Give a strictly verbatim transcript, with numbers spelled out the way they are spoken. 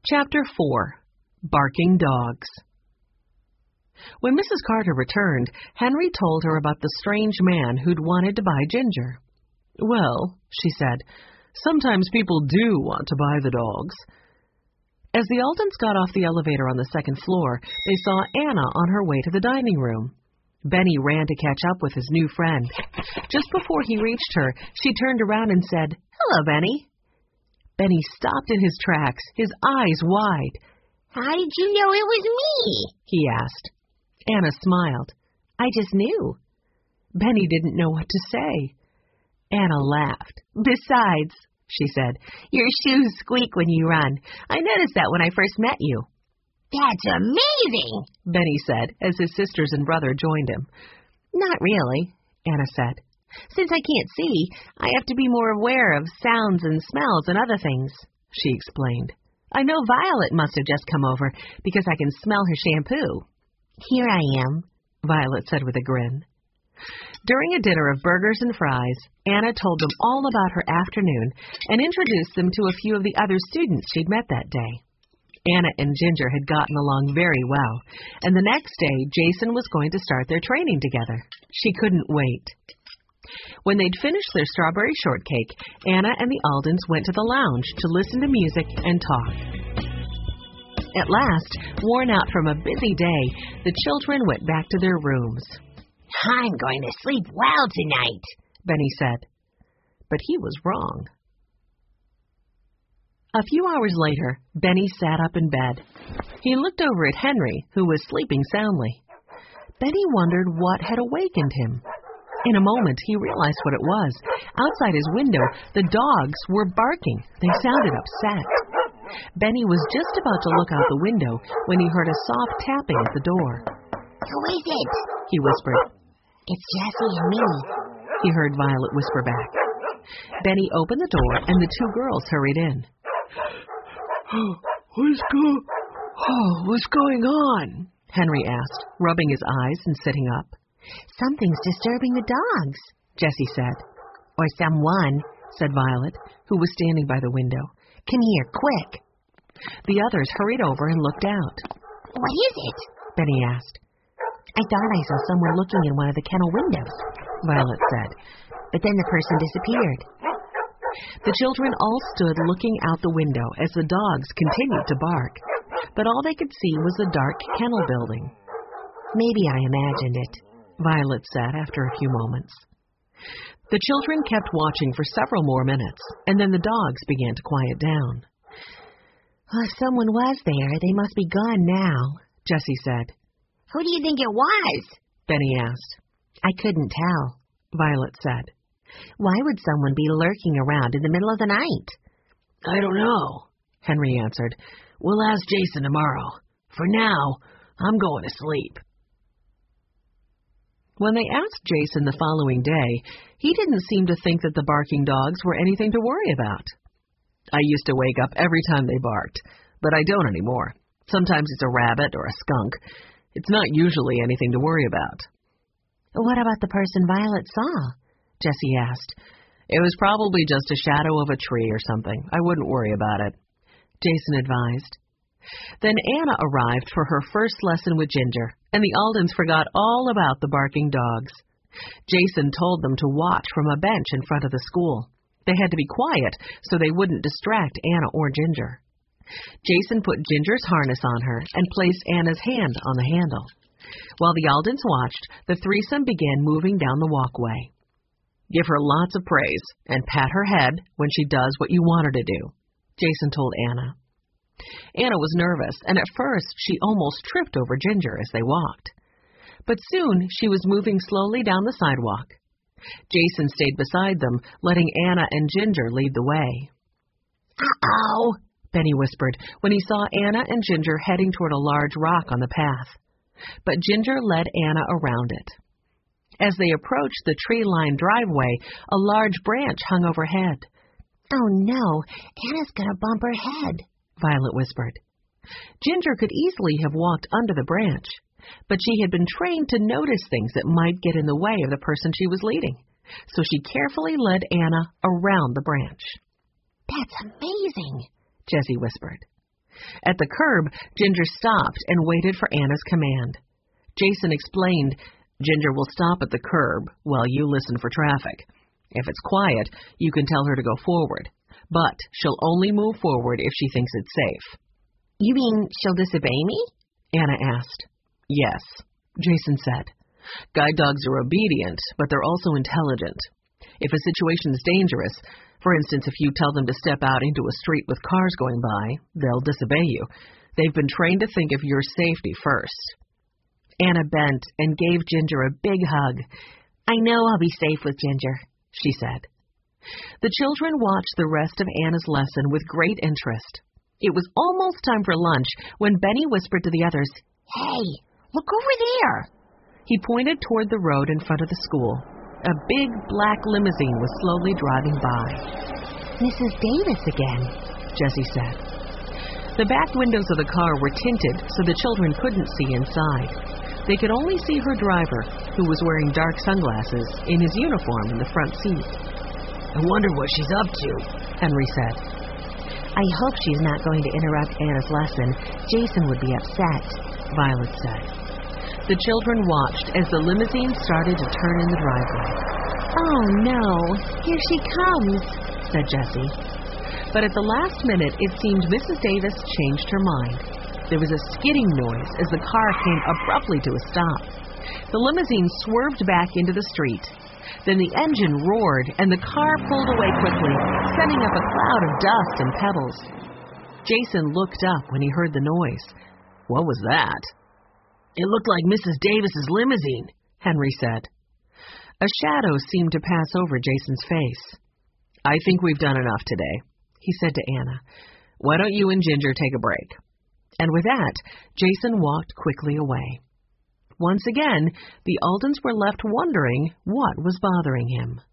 Chapter four. Barking Dogs. When Missus Carter returned, Henry told her about the strange man who'd wanted to buy Ginger. "Well," she said, "sometimes people do want to buy the dogs." As the Aldens got off the elevator on the second floor, they saw Anna on her way to the dining room. Benny ran to catch up with his new friend. Just before he reached her, she turned around and said, "Hello, Benny." Benny stopped in his tracks, his eyes wide. "How did you know it was me?" he asked. Anna smiled. "I just knew." Benny didn't know what to say. Anna laughed. "Besides," she said, "your shoes squeak when you run. I noticed that when I first met you." "That's amazing," Benny said, as his sisters and brother joined him. "Not really," Anna said. "Since I can't see, I have to be more aware of sounds and smells and other things," she explained. "I know Violet must have just come over because I can smell her shampoo." "Here I am," Violet said with a grin. During a dinner of burgers and fries, Anna told them all about her afternoon and introduced them to a few of the other students she'd met that day. Anna and Ginger had gotten along very well, and the next day Jason was going to start their training together. She couldn't wait. When they'd finished their strawberry shortcake, Anna and the Aldens went to the lounge to listen to music and talk. At last, worn out from a busy day, the children went back to their rooms. "I'm going to sleep well tonight," Benny said. But he was wrong. A few hours later, Benny sat up in bed. He looked over at Henry, who was sleeping soundly. Benny wondered what had awakened him. In a moment, he realized what it was. Outside his window, the dogs were barking. They sounded upset. Benny was just about to look out the window when he heard a soft tapping at the door. "Who is it?" he whispered. "It's Jessie and me," he heard Violet whisper back. Benny opened the door, and the two girls hurried in. Oh, what's, go- oh, what's going on? Henry asked, rubbing his eyes and sitting up. "Something's disturbing the dogs," Jessie said. "Or someone," said Violet, who was standing by the window. "Come here, quick." The others hurried over and looked out. "What is it?" Benny asked. "I thought I saw someone looking in one of the kennel windows," Violet said. "But then the person disappeared." The children all stood looking out the window as the dogs continued to bark, but all they could see was the dark kennel building. "Maybe I imagined it," Violet said after a few moments. The children kept watching for several more minutes, and then the dogs began to quiet down. "Well, if someone was there, they must be gone now," Jessie said. "Who do you think it was?" Benny asked. "I couldn't tell," Violet said. "Why would someone be lurking around in the middle of the night?" "I don't know," Henry answered. "We'll ask Jason tomorrow. For now, I'm going to sleep." When they asked Jason the following day, he didn't seem to think that the barking dogs were anything to worry about. "I used to wake up every time they barked, but I don't anymore. Sometimes it's a rabbit or a skunk. It's not usually anything to worry about." "What about the person Violet saw?" Jessie asked. "It was probably just a shadow of a tree or something. I wouldn't worry about it," Jason advised. Then Anna arrived for her first lesson with Ginger, and the Aldens forgot all about the barking dogs. Jason told them to watch from a bench in front of the school. They had to be quiet so they wouldn't distract Anna or Ginger. Jason put Ginger's harness on her and placed Anna's hand on the handle. While the Aldens watched, the threesome began moving down the walkway. "Give her lots of praise and pat her head when she does what you want her to do," Jason told Anna. Anna was nervous, and at first she almost tripped over Ginger as they walked. But soon she was moving slowly down the sidewalk. Jason stayed beside them, letting Anna and Ginger lead the way. "Uh-oh," Benny whispered when he saw Anna and Ginger heading toward a large rock on the path. But Ginger led Anna around it. As they approached the tree-lined driveway, a large branch hung overhead. "Oh, no, Anna's gonna bump her head," Violet whispered. Ginger could easily have walked under the branch, but she had been trained to notice things that might get in the way of the person she was leading, so she carefully led Anna around the branch. "That's amazing," Jessie whispered. At the curb, Ginger stopped and waited for Anna's command. Jason explained, Ginger will stop at the curb while you listen for traffic. If it's quiet, you can tell her to go forward, but she'll only move forward if she thinks it's safe. You mean she'll disobey me? Anna asked. Yes, Jason said. Guide dogs are obedient, but they're also intelligent. If a situation is dangerous, for instance, if you tell them to step out into a street with cars going by, they'll disobey you. They've been trained to think of your safety first. Anna bent and gave Ginger a big hug. I know I'll be safe with Ginger, she said. The children watched the rest of Anna's lesson with great interest. It was almost time for lunch when Benny whispered to the others, Hey, look over there. He pointed toward the road in front of the school. A big black limousine was slowly driving by. Missus Davis again, Jessie said. The back windows of the car were tinted so the children couldn't see inside. They could only see her driver, who was wearing dark sunglasses, in his uniform in the front seat. I wonder what she's up to, Henry said. I hope she's not going to interrupt Anna's lesson. Jason would be upset, Violet said. The children watched as the limousine started to turn in the driveway. Oh, no, here she comes, said Jessie. But at the last minute, it seemed Missus Davis changed her mind. There was a skidding noise as the car came abruptly to a stop. The limousine swerved back into the street. Then the engine roared, and the car pulled away quickly, sending up a cloud of dust and pebbles. Jason looked up when he heard the noise. What was that? It looked like Missus Davis's limousine, Henry said. A shadow seemed to pass over Jason's face. I think we've done enough today, he said to Anna. Why don't you and Ginger take a break? And with that, Jason walked quickly away. Once again, the Aldens were left wondering what was bothering him.